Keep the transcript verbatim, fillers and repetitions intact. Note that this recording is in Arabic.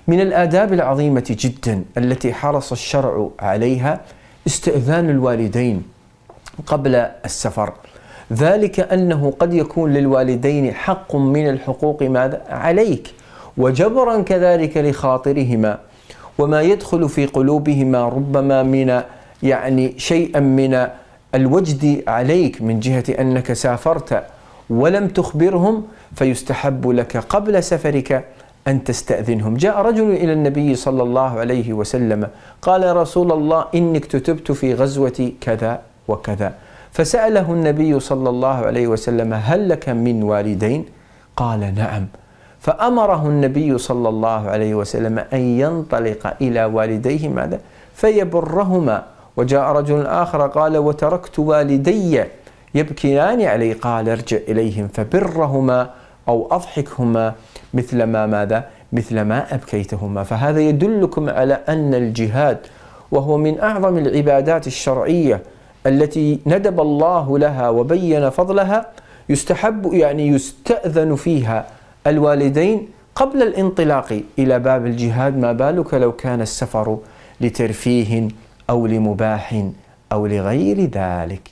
من الآداب العظيمة جدا التي حرص الشرع عليها استئذان الوالدين قبل السفر، ذلك أنه قد يكون للوالدين حق من الحقوق ماذا عليك، وجبرا كذلك لخاطرهما، وما يدخل في قلوبهما ربما من يعني شيئا من الوجد عليك من جهة أنك سافرت ولم تخبرهم، فيستحب لك قبل سفرك أن تستأذنهم. جاء رجل إلى النبي صلى الله عليه وسلم قال: يا رسول الله، إني اكتتبت في غزوة كذا وكذا. فسأله النبي صلى الله عليه وسلم: هل لك من والدين؟ قال: نعم. فأمره النبي صلى الله عليه وسلم أن ينطلق إلى والديه ماذا؟ فيبرهما. وجاء رجل آخر قال: وتركت والدي يبكيان علي. قال: ارجع إليهم فبرهما أو أضحكهما مثل ما ماذا؟ مثل ما أبكيتهما. فهذا يدلكم على أن الجهاد، وهو من أعظم العبادات الشرعية التي ندب الله لها وبين فضلها، يستحب يعني يستأذن فيها الوالدين قبل الانطلاق إلى باب الجهاد، ما بالك لو كان السفر لترفيه أو لمباح أو لغير ذلك.